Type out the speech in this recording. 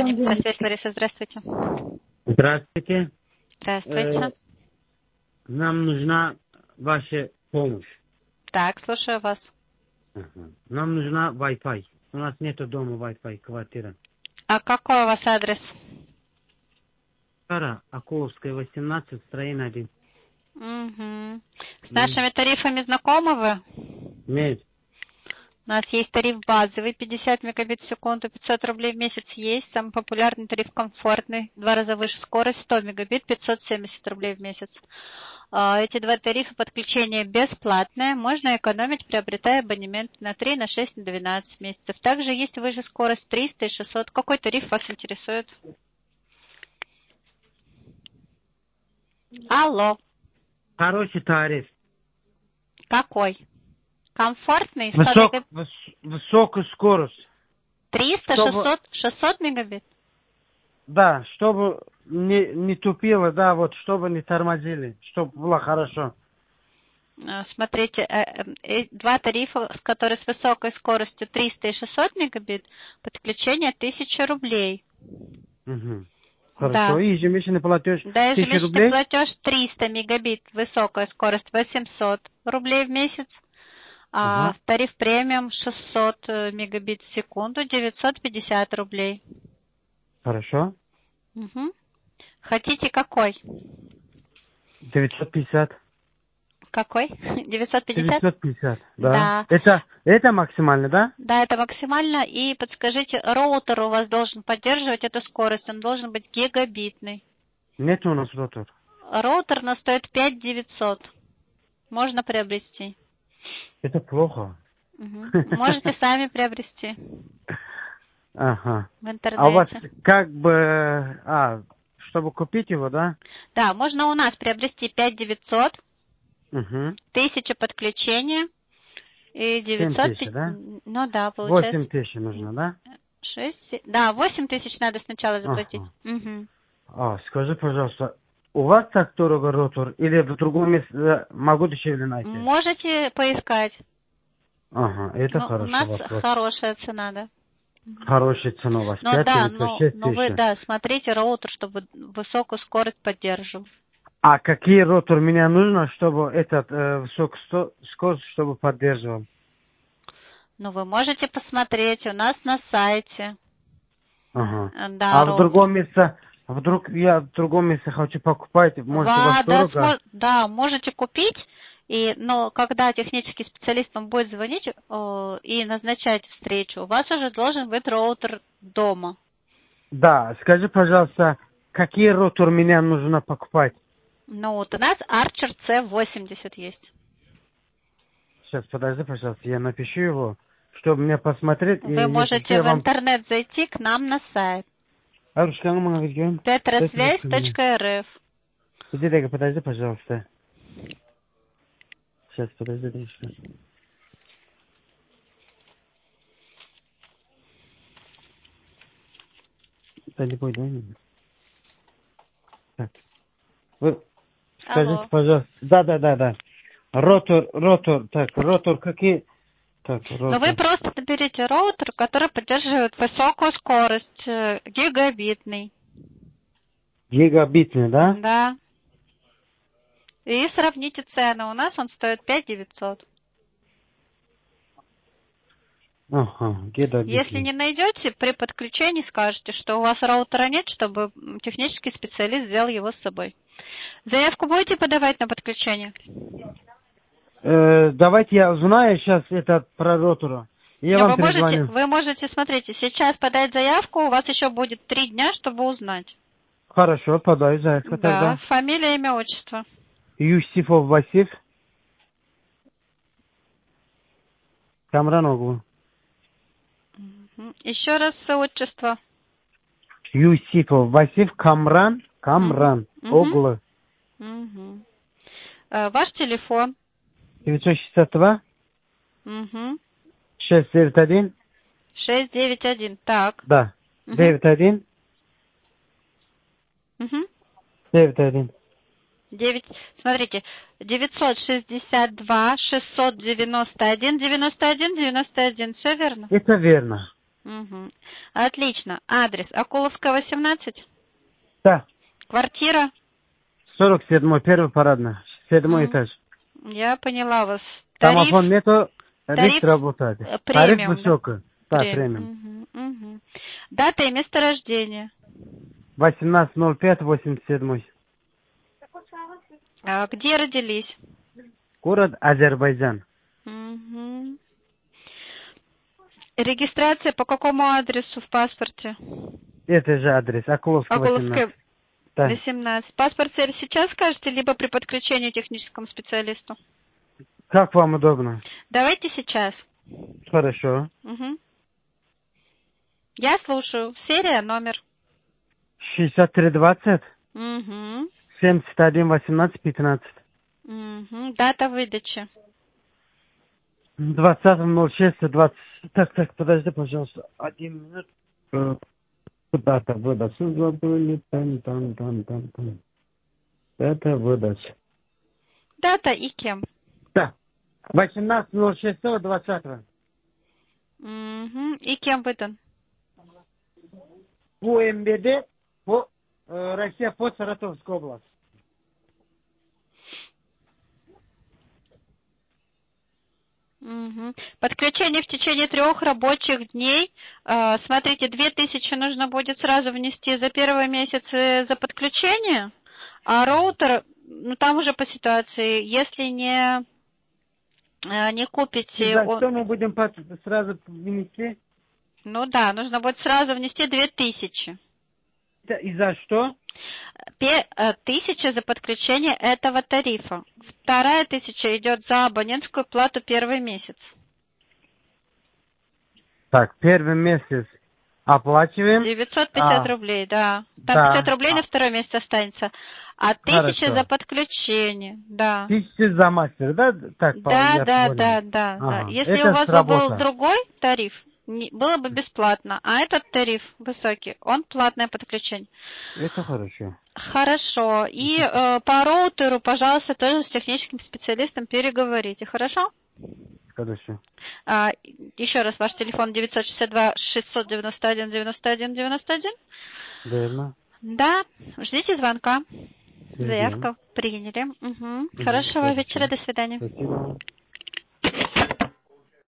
компания «Метросвязь». Лариса, здравствуйте. Здравствуйте. Здравствуйте. Нам нужна ваша помощь. Так, слушаю вас. Нам нужна Wi-Fi. У нас нету дома Wi-Fi, квартира. А какой у вас адрес? Стара, Акуловская, 18, строение 1. Угу. С нашими тарифами знакомы вы? Нет. У нас есть тариф базовый, 50 мегабит в секунду, 500 рублей в месяц есть. Самый популярный тариф комфортный, 2 раза выше скорость, 100 мегабит, 570 рублей в месяц. Эти два тарифа подключения бесплатные. Можно экономить, приобретая абонемент на 3, на 6, на 12 месяцев. Также есть выше скорость 300 и 600. Какой тариф вас интересует? Алло. Хороший тариф. Какой? Комфортный, 100 мегабит? Высокую скорость. 300, чтобы... 600, 600 мегабит? Да, чтобы не тупило, да, вот, чтобы не тормозили, чтобы было хорошо. Смотрите, два тарифа, которые с высокой скоростью 300 и 600 мегабит, подключение 1000 рублей. Угу. Хорошо, Да. и ежемесячный платеж Да, 1000 ежемесячный рублей? платеж 300 мегабит, высокая скорость 800 рублей в месяц, а тариф премиум 600 мегабит в секунду 950 рублей. Хорошо. Угу. Хотите какой? 950. Какой? 950? 950, да. Да. Это максимально, да? Да, это максимально. И подскажите, роутер у вас должен поддерживать эту скорость, он должен быть гигабитный. Нет у нас роутер. Роутер нас стоит 5900. Можно приобрести. Это плохо. Угу. Можете сами приобрести. Ага. В интернете. А у вас как бы... чтобы купить его, да? Да, можно у нас приобрести 5900, 1000 подключения и 900... 7000, да? Ну да, получается. 8000 нужно, да? 6... Да, 8000 надо сначала заплатить. Угу. Скажи, пожалуйста, у вас так дорого роутер или в другом месте могу дешевле найти? Можете поискать. Это хорошо. У нас вопрос. хорошая цена, да. Хорошая цена у вас. 5900, но вы, смотрите роутер, чтобы высокую скорость поддерживал. А какие роутер мне нужно, чтобы этот высокую скорость, чтобы поддерживал? Ну, вы можете посмотреть у нас на сайте. Да, роутер. вдруг я в другом месте хочу покупать, может у вас дорого? Да, можете купить, но когда технический специалист вам будет звонить и назначать встречу, у вас уже должен быть роутер дома. Да, скажи, пожалуйста, какие роутер мне нужно покупать? Ну, вот у нас Archer C80 есть. Сейчас, подожди, пожалуйста, я напишу его, чтобы мне посмотреть. Вы можете в интернет зайти к нам на сайт. Метросвязь.рф. Подожди, пожалуйста. Сейчас, подожди. Да не бойся. Так. Вы скажите, пожалуйста. Да. Роутер какие? Но вы просто наберите роутер, который поддерживает высокую скорость, гигабитный. Гигабитный, да? Да. И сравните цены. У нас он стоит 5900. Гигабитный. Если не найдете, при подключении скажете, что у вас роутера нет, чтобы технический специалист взял его с собой. Заявку будете подавать на подключение? Давайте я узнаю сейчас про роутера. Вы можете, смотрите, сейчас подать заявку, у вас еще будет 3 дня, чтобы узнать. Хорошо, подай заявку тогда. Да, фамилия, имя, отчество. Юсифов Васиф. Камран-оглу. Еще раз отчество. Юсифов Васиф Камран. Оглу. Ваш телефон. 962. 691. 691. Так. Да. 91. 91. Смотрите, 962, 691, 91, 91. Все верно? Это верно. Угу. Отлично. Адрес Акуловская, 18. Да. Квартира? 47-й, первый парадный. 7-й М, этаж. Я поняла вас. Там офон Тариф? нету, Тариф лифт работает. Тариф премиум, да? высокий. Да, премиум. Угу, угу. Дата и место рождения. 18.05.87. Где родились? Город Азербайджан. Угу. Регистрация по какому адресу в паспорте? Это же адрес. Акуловский, 18. Акуловская, Да. 18. Паспорт сейчас скажете, либо при подключении техническому специалисту? Как вам удобно? Давайте сейчас. Хорошо. Угу. Я слушаю. Серия, номер. 6320 Угу. 71 18 15. Угу. Дата выдачи. 20.06.20. Так, подожди, пожалуйста. 1 минут. Дата выдачи забыли. Там. Это выдача. Дата и кем? Да. 18.06.20. Угу. И кем выдан? По МВД, по Россия, по Саратовской области. Угу. Подключение в течение 3 рабочих дней. Смотрите, 2000 нужно будет сразу внести за первый месяц за подключение, а роутер, ну там уже по ситуации, если не И купите, за что мы будем сразу внести? ну да, нужно будет сразу внести 2000. И за что? 1000 за подключение этого тарифа. Вторая 1000 идет за абонентскую плату первый месяц. Так, первый месяц оплачиваем. 950 рублей, да. Там 50 Да. рублей на второй месяц останется. А 1000 за Хорошо. подключение, да. 1000 за мастер, да? Так, Да, я да, понял. да, да, да. Ага. Если у Это вас бы был сработает. другой тариф, было бы бесплатно. А этот тариф высокий, он платное подключение. Это хорошо. Хорошо. И по роутеру, пожалуйста, тоже с техническим специалистом переговорите. Хорошо? Хорошо. Еще раз, ваш телефон 962-691-91-91. Верно. Да, ждите звонка. Ждем. Заявка приняли. Угу. Хорошего вечера, Хорошо. до свидания. Спасибо.